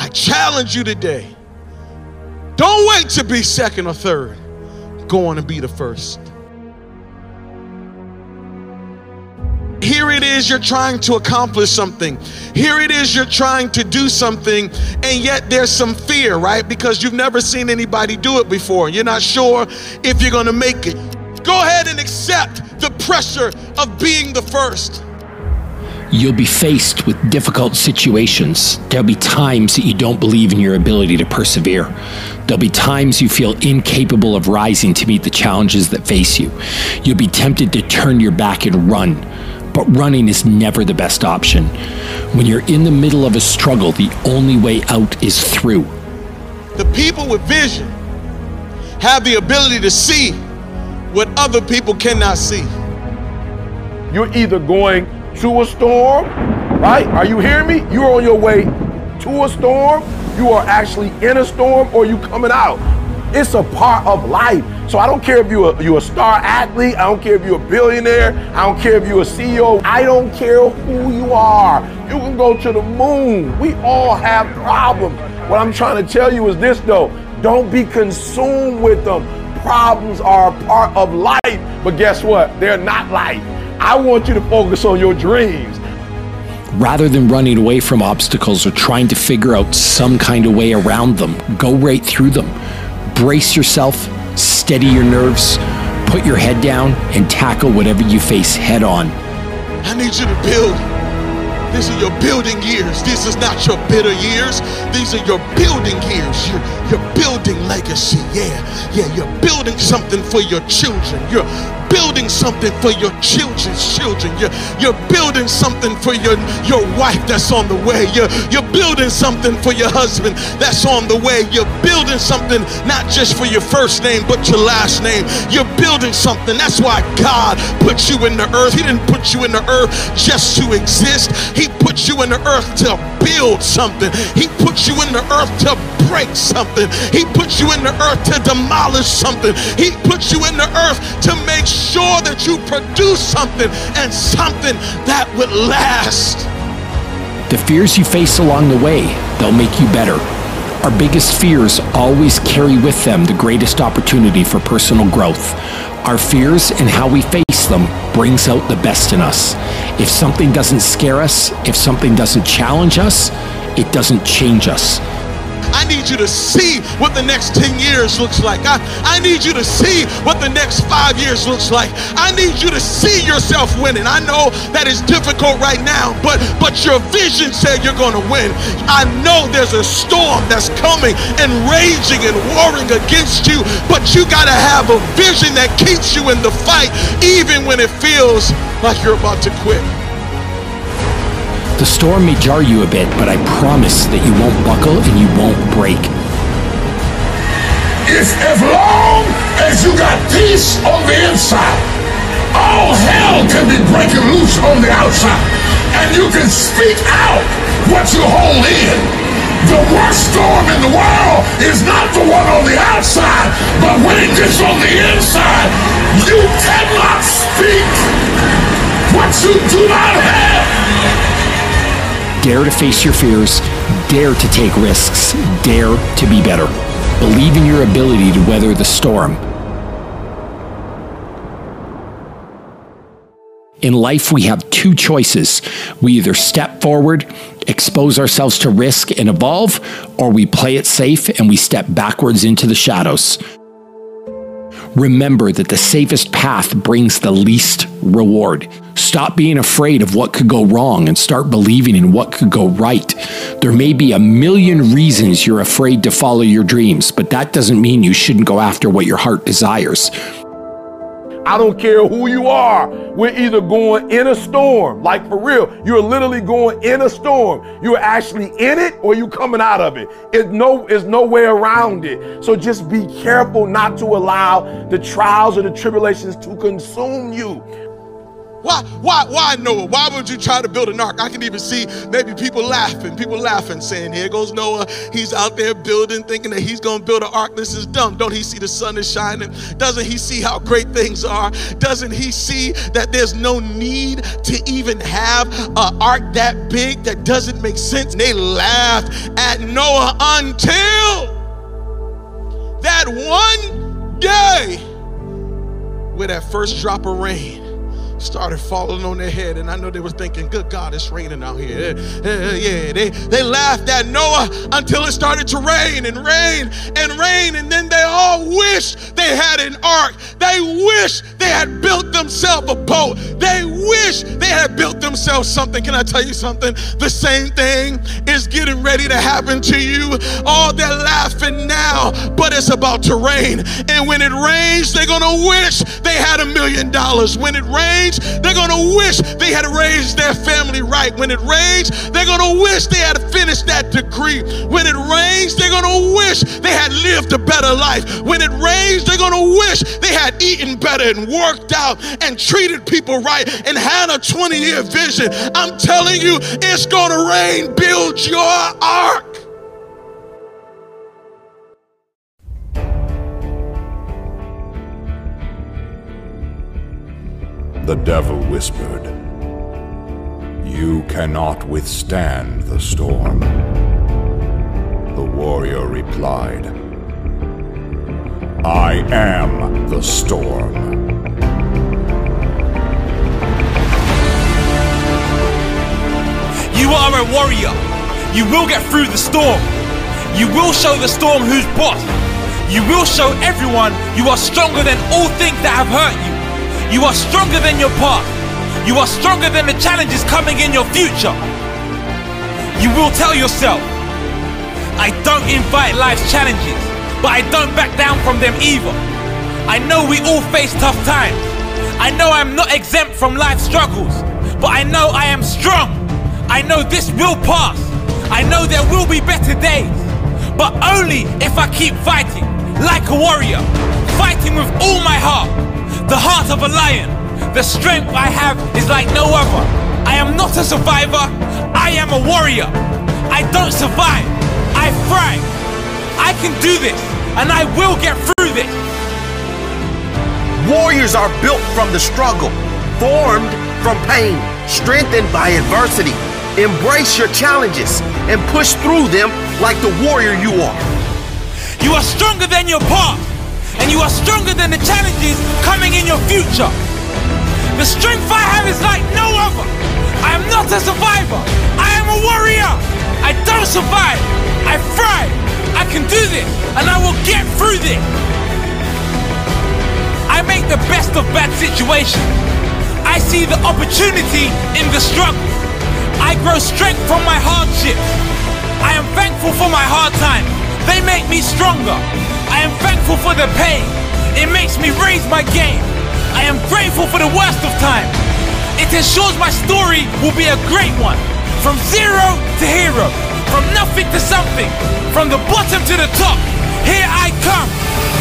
I challenge you today. Don't wait to be second or third. Go on and be the first. Here it is, you're trying to accomplish something. Here it is, you're trying to do something, and yet there's some fear, right? Because you've never seen anybody do it before. You're not sure if you're gonna make it. Go ahead and accept the pressure of being the first. You'll be faced with difficult situations. There'll be times that you don't believe in your ability to persevere. There'll be times you feel incapable of rising to meet the challenges that face you. You'll be tempted to turn your back and run. But running is never the best option. When you're in the middle of a struggle, the only way out is through. The people with vision have the ability to see what other people cannot see. You're either going to a storm, right? Are you hearing me? You're on your way to a storm, you are actually in a storm, or you coming out. It's a part of life. So I don't care if you're a star athlete, I don't care if you're a billionaire, I don't care if you're a CEO, I don't care who you are. You can go to the moon. We all have problems. What I'm trying to tell you is this though, don't be consumed with them. Problems are a part of life, but guess what? They're not life. I want you to focus on your dreams. Rather than running away from obstacles or trying to figure out some kind of way around them, go right through them. Brace yourself, steady your nerves, put your head down, and tackle whatever you face head on. I need you to build. These are your building years. This is not your bitter years. These are your building years. You're building legacy. Yeah, you're building something for your children. You're building something for your children's children. You're building something for your wife that's on the way. You're building something for your husband that's on the way. You're building something not just for your first name, but your last name. You're building something. That's why God put you in the earth. He didn't put you in the earth just to exist. He put you in the earth to build something. He put you in the earth to break something. He put you in the earth to demolish something. He put you in the earth to make sure that you produce something, and something that would last. The fears you face along the way, they'll make you better. Our biggest fears always carry with them the greatest opportunity for personal growth. Our fears and how we face them brings out the best in us. If something doesn't scare us, if something doesn't challenge us, it doesn't change us. I need you to see what the next 10 years looks like. I need you to see what the next 5 years looks like. I need you to see yourself winning. I know that is difficult right now, but your vision said you're going to win. I know there's a storm that's coming and raging and warring against you, but you got to have a vision that keeps you in the fight, even when it feels like you're about to quit. The storm may jar you a bit, but I promise that you won't buckle and you won't break. It's as long as you got peace on the inside, all hell can be breaking loose on the outside. And you can speak out what you hold in. The worst storm in the world is not the one on the outside, but when it gets on the inside, you cannot speak what you do not have. Dare to face your fears, dare to take risks, dare to be better. Believe in your ability to weather the storm. In life, we have two choices. We either step forward, expose ourselves to risk and evolve, or we play it safe and we step backwards into the shadows. Remember that the safest path brings the least reward. Stop being afraid of what could go wrong and start believing in what could go right. There may be a million reasons you're afraid to follow your dreams, but that doesn't mean you shouldn't go after what your heart desires. I don't care who you are. We're either going in a storm, like for real. You're literally going in a storm. You're actually in it or you coming out of it. There's no way around it. So just be careful not to allow the trials or the tribulations to consume you. Why Noah? Why would you try to build an ark? I can even see maybe people laughing, saying, here goes Noah. He's out there building, thinking that he's going to build an ark. This is dumb. Don't he see the sun is shining? Doesn't he see how great things are? Doesn't he see that there's no need to even have an ark that big? That doesn't make sense. And they laughed at Noah until that one day where that first drop of rain started falling on their head. And I know they were thinking, good God, it's raining out here. Yeah, they laughed at Noah until it started to rain and rain and rain. And then they all wished they had an ark. They wish they had built themselves a boat. They wish they had built themselves something. Can I tell you something? The same thing is getting ready to happen to you. Oh, they're laughing now, but it's about to rain. And when it rains, they're going to wish they had $1 million. When it rains, they're going to wish they had raised their family right. When it rains, they're going to wish they had finished that degree. When it rains, they're going to wish they had lived a better life. When it rains, they're going to wish they had eaten better and worked out and treated people right and had a 20-year vision. I'm telling you, it's going to rain. Build your ark. The devil whispered, "You cannot withstand the storm." The warrior replied, "I am the storm." You are a warrior. You will get through the storm. You will show the storm who's boss. You will show everyone you are stronger than all things that have hurt you. You are stronger than your past. You are stronger than the challenges coming in your future. You will tell yourself, I don't invite life's challenges, but I don't back down from them either. I know we all face tough times. I know I'm not exempt from life's struggles, but I know I am strong. I know this will pass. I know there will be better days, but only if I keep fighting like a warrior, fighting with all my heart. The heart of a lion. The strength I have is like no other. I am not a survivor. I am a warrior. I don't survive. I thrive. I can do this, and I will get through this. Warriors are built from the struggle, formed from pain, strengthened by adversity. Embrace your challenges and push through them like the warrior you are. You are stronger than your past. And you are stronger than the challenges coming in your future. The strength I have is like no other. I am not a survivor. I am a warrior. I don't survive. I thrive. I can do this, and I will get through this. I make the best of bad situations. I see the opportunity in the struggle. I grow strength from my hardships. I am thankful for my hard times. They make me stronger. I am thankful for the pain. It makes me raise my game. I am grateful for the worst of times. It ensures my story will be a great one. From zero to hero. From nothing to something. From the bottom to the top. Here I come.